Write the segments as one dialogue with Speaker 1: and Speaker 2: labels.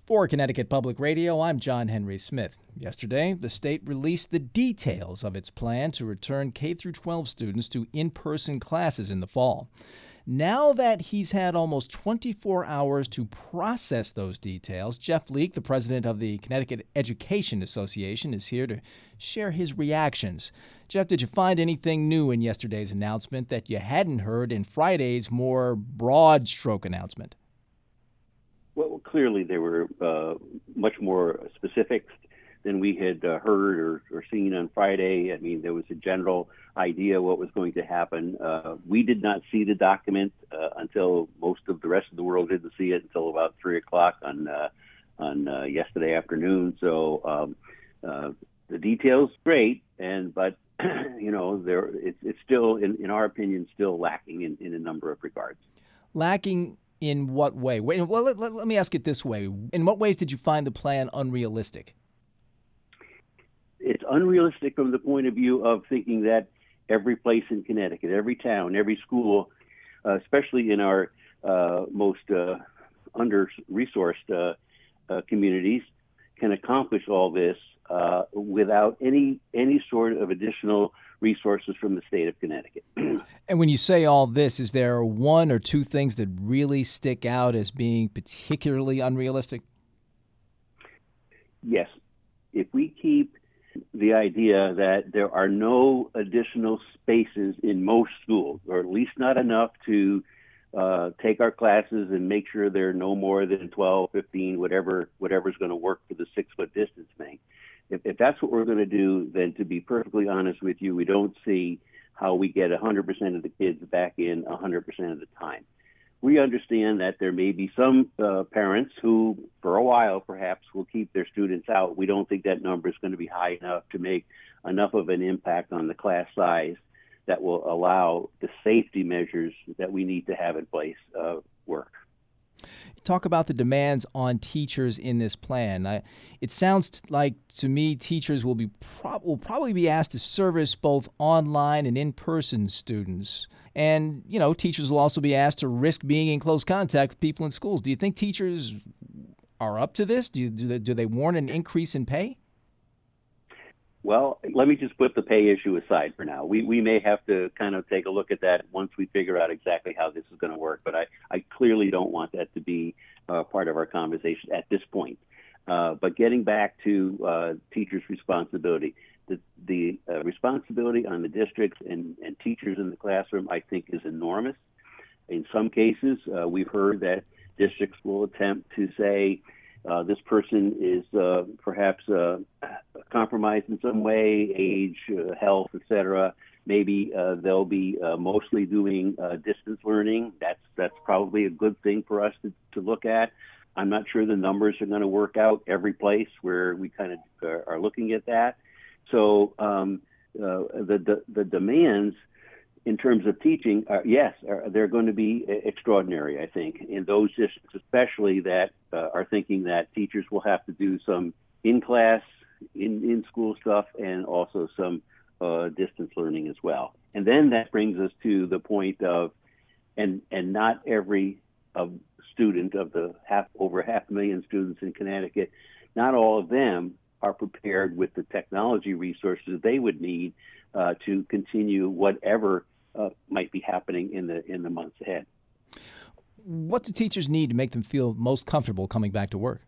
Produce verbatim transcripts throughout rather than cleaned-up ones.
Speaker 1: For Connecticut Public Radio, I'm John Henry Smith. Yesterday, the state released the details of its plan to return K through twelve students to in-person classes in the fall. Now that he's had almost twenty-four hours to process those details, Jeff Leek, the president of the Connecticut Education Association, is here to share his reactions. Jeff, did you find anything new in yesterday's announcement that you hadn't heard in Friday's more broad stroke announcement?
Speaker 2: Well, clearly there were uh, much more specifics than we had uh, heard or, or seen on Friday. I mean, there was a general idea what was going to happen. Uh, we did not see the document uh, until most of the rest of the world didn't see it until about three o'clock on uh, on uh, yesterday afternoon. So um, uh, the details great, and but you know, there it's, it's still, in, in our opinion, still lacking in, in a number of regards.
Speaker 1: Lacking. In what way? Well, let, let, let me ask it this way. In what ways did you find the plan unrealistic?
Speaker 2: It's unrealistic from the point of view of thinking that every place in Connecticut, every town, every school, uh, especially in our uh, most uh, under-resourced uh, uh, communities, can accomplish all this uh, without any any sort of additional resources from the state of Connecticut.
Speaker 1: And when you say all this, is there one or two things that really stick out as being particularly unrealistic?
Speaker 2: Yes. If we keep the idea that there are no additional spaces in most schools, or at least not enough to uh, take our classes and make sure there are no more than twelve, fifteen, whatever, whatever's going to work for the six-foot distance thing. If, if that's what we're going to do, then to be perfectly honest with you, we don't see how we get one hundred percent of the kids back in one hundred percent of the time. We understand that there may be some uh, parents who, for a while perhaps, will keep their students out. We don't think that number is going to be high enough to make enough of an impact on the class size that will allow the safety measures that we need to have in place uh, work.
Speaker 1: Talk about the demands on teachers in this plan. I, it sounds t- like to me teachers will be pro- will probably be asked to service both online and in-person students. And, you know, teachers will also be asked to risk being in close contact with people in schools. Do you think teachers are up to this? Do, you, do, they, do they warrant an increase in pay?
Speaker 2: Well, let me just put the pay issue aside for now. We we may have to kind of take a look at that once we figure out exactly how this is going to work. But I, I clearly don't want that to be uh, part of our conversation at this point. Uh, but getting back to uh, teachers' responsibility, the, the uh, responsibility on the districts and, and teachers in the classroom, I think, is enormous. In some cases, uh, we've heard that districts will attempt to say, Uh, this person is uh, perhaps uh, compromised in some way, age, uh, health, et cetera. Maybe uh, they'll be uh, mostly doing uh, distance learning. That's that's probably a good thing for us to, to look at. I'm not sure the numbers are going to work out every place where we kind of are, are looking at that. So um, uh, the, the the demands in terms of teaching, uh, yes, are, they're going to be extraordinary, I think, in those districts, especially that uh, are thinking that teachers will have to do some in-class, in, in-school stuff, and also some uh, distance learning as well. And then that brings us to the point of, and and not every uh, student of the half over half a million students in Connecticut, not all of them are prepared with the technology resources they would need uh, to continue whatever Uh, might be happening in the in the months ahead.
Speaker 1: What do teachers need to make them feel most comfortable coming back to work?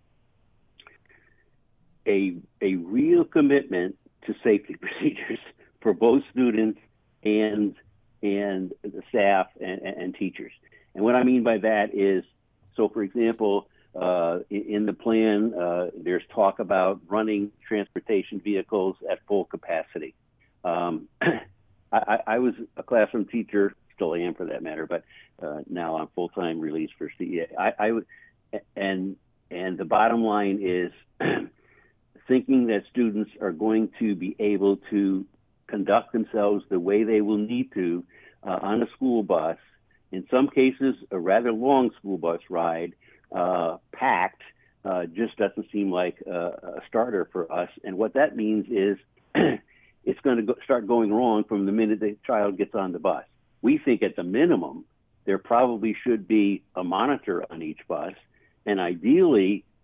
Speaker 2: A a real commitment to safety procedures for both students and and the staff and, and teachers. And what I mean by that is, so for example, uh, in, in the plan, uh, there's talk about running transportation vehicles at full capacity. Um, I, I was a classroom teacher, still am for that matter, but uh, now I'm full-time release for C E A. I, I and and the bottom line is thinking that students are going to be able to conduct themselves the way they will need to uh, on a school bus. In some cases, a rather long school bus ride, uh, packed, uh, just doesn't seem like a, a starter for us. And what that means is it's going to go, start going wrong from the minute the child gets on the bus. We think at the minimum, there probably should be a monitor on each bus, and ideally,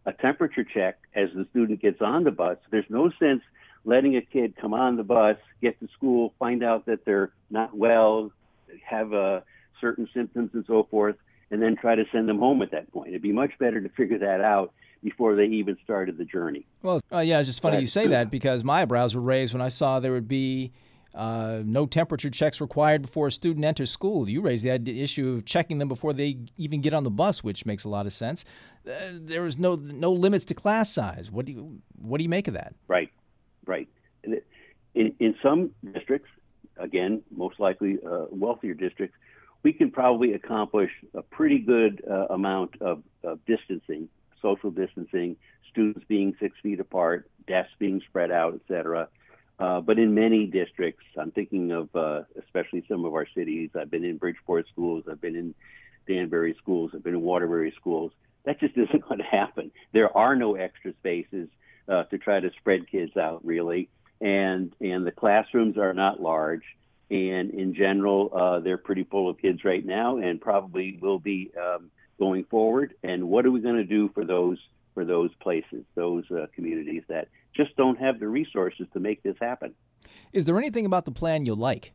Speaker 2: a temperature check as the student gets on the bus. There's no sense letting a kid come on the bus, get to school, find out that they're not well, have uh, certain symptoms and so forth, and then try to send them home at that point. It'd be much better to figure that out before they even started the journey.
Speaker 1: Well, uh, yeah, it's just funny you say that, because my eyebrows were raised when I saw there would be uh, no temperature checks required before a student enters school. You raised the idea, issue of checking them before they even get on the bus, which makes a lot of sense. Uh, there was no no limits to class size. What do you what do you make of that?
Speaker 2: Right, right. In in some districts, again, most likely uh, wealthier districts, we can probably accomplish a pretty good uh, amount of, of distancing, social distancing, students being six feet apart, desks being spread out, et cetera. Uh, but in many districts, I'm thinking of uh, especially some of our cities. I've been in Bridgeport schools, I've been in Danbury schools, I've been in Waterbury schools. That just isn't going to happen. There are no extra spaces uh, to try to spread kids out, really. And, and the classrooms are not large. And in general, uh, they're pretty full of kids right now, and probably will be um, going forward. And what are we going to do for those for those places, those uh, communities that just don't have the resources to make this happen?
Speaker 1: Is there anything about the plan you like?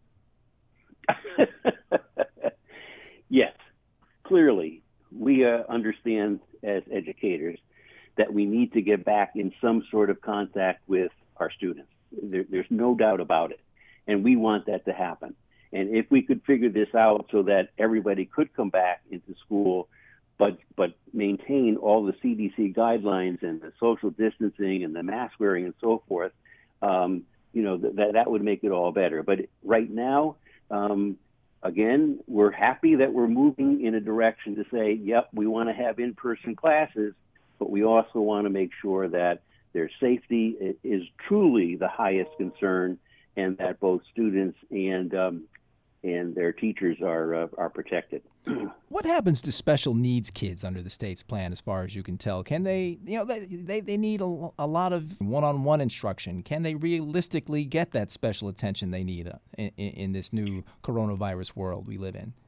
Speaker 2: Yes, clearly, we uh, understand as educators that we need to get back in some sort of contact with our students. There, there's no doubt about it. And we want that to happen. And if we could figure this out so that everybody could come back into school, but but maintain all the C D C guidelines and the social distancing and the mask wearing and so forth, um, you know, th- that that would make it all better. But right now, um, again, we're happy that we're moving in a direction to say, yep, we want to have in-person classes, but we also want to make sure that their safety is truly the highest concern, and that both students and um, and their teachers are uh, are protected.
Speaker 1: What happens to special needs kids under the state's plan, as far as you can tell? Can they, you know, they they, they need a, a lot of one-on-one instruction. Can they realistically get that special attention they need uh, in, in this new coronavirus world we live in?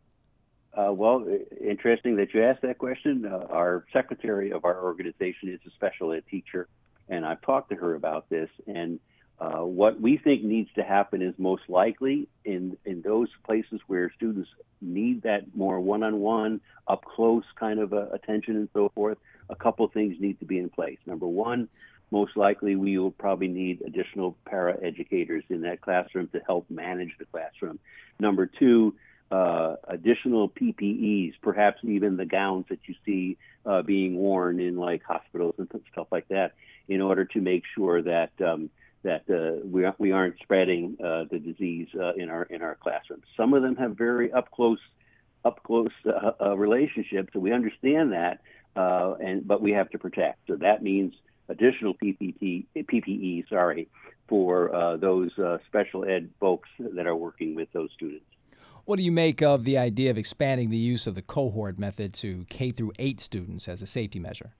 Speaker 2: Uh, well, interesting that you asked that question. Uh, our secretary of our organization is a special ed teacher, and I've talked to her about this. And uh, what we think needs to happen is most likely in, in those places where students need that more one-on-one, up-close kind of uh, attention and so forth, a couple things need to be in place. Number one, most likely we will probably need additional para-educators in that classroom to help manage the classroom. Number two, Uh, additional P P Es, perhaps even the gowns that you see uh, being worn in like hospitals and stuff like that, in order to make sure that um, that uh, we we aren't spreading uh, the disease uh, in our in our classrooms. Some of them have very up close up close uh, uh, relationships, so we understand that, uh, and but we have to protect. So that means additional P P T, P P E, sorry, for uh, those uh, special ed folks that are working with those students.
Speaker 1: What do you make of the idea of expanding the use of the cohort method to K through eight students as a safety measure?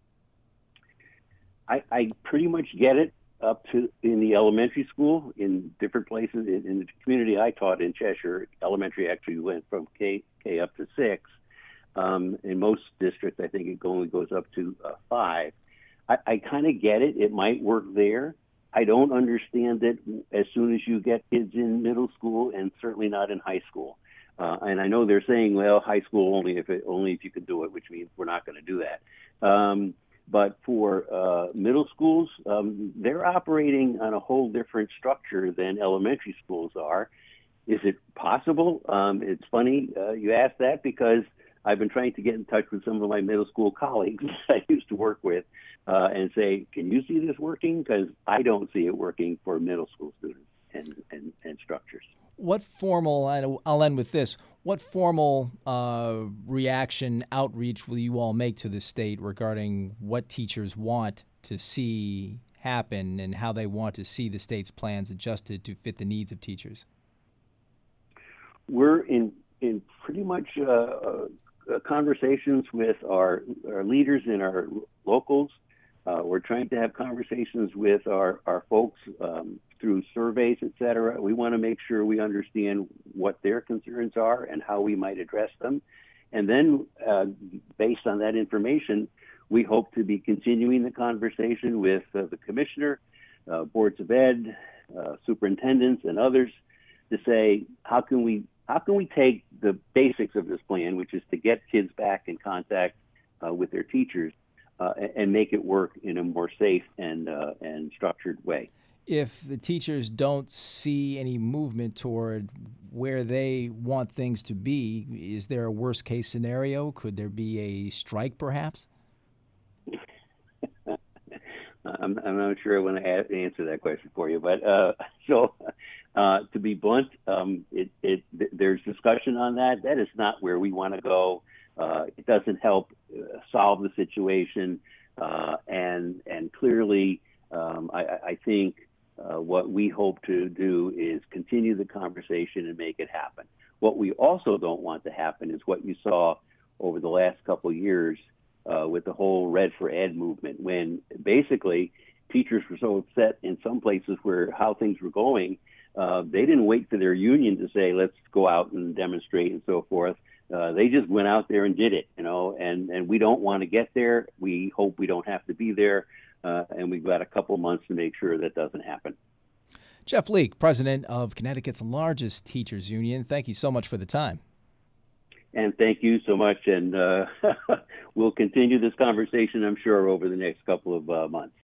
Speaker 2: I, I pretty much get it up to in the elementary school, in different places. In, in the community I taught in Cheshire, elementary actually went from K, K up to six. Um, in most districts, I think it only goes up to uh, five. I, I kind of get it. It might work there. I don't understand it as soon as you get kids in middle school, and certainly not in high school. Uh, and I know they're saying, well, high school only if it, only if you can do it, which means we're not going to do that. Um, but for uh, middle schools, um, they're operating on a whole different structure than elementary schools are. Is it possible? Um, it's funny uh, you ask that, because I've been trying to get in touch with some of my middle school colleagues I used to work with uh, and say, can you see this working? Because I don't see it working for middle school students and, and, and structures.
Speaker 1: What formal, I'll end with this, what formal uh, reaction, outreach will you all make to the state regarding what teachers want to see happen and how they want to see the state's plans adjusted to fit the needs of teachers?
Speaker 2: We're in, in pretty much uh, uh, conversations with our, our leaders in our locals. Uh, we're trying to have conversations with our, our folks um, through surveys, et cetera. We want to make sure we understand what their concerns are and how we might address them. And then uh, based on that information, we hope to be continuing the conversation with uh, the commissioner, uh, boards of ed, uh, superintendents, and others to say, how can we how can we take the basics of this plan, which is to get kids back in contact uh, with their teachers, uh, and, and make it work in a more safe and uh, and structured way.
Speaker 1: If the teachers don't see any movement toward where they want things to be, is there a worst case scenario? Could there be a strike, perhaps?
Speaker 2: I'm, I'm not sure I want to add, answer that question for you, but uh, so uh, to be blunt, um, it, it, th- there's discussion on that. That is not where we want to go. Uh, it doesn't help uh, solve the situation, uh, and and clearly, um, I, I think uh, what we hope to do is continue the conversation and make it happen. What we also don't want to happen is what you saw over the last couple of years. Uh, with the whole Red for Ed movement, when basically teachers were so upset in some places where how things were going, uh, they didn't wait for their union to say, let's go out and demonstrate and so forth. Uh, they just went out there and did it, you know, and, and we don't want to get there. We hope we don't have to be there, uh, and we've got a couple months to make sure that doesn't happen.
Speaker 1: Jeff Leake, president of Connecticut's largest teachers union, thank you so much for the time.
Speaker 2: And thank you so much. And uh, we'll continue this conversation, I'm sure, over the next couple of uh, months.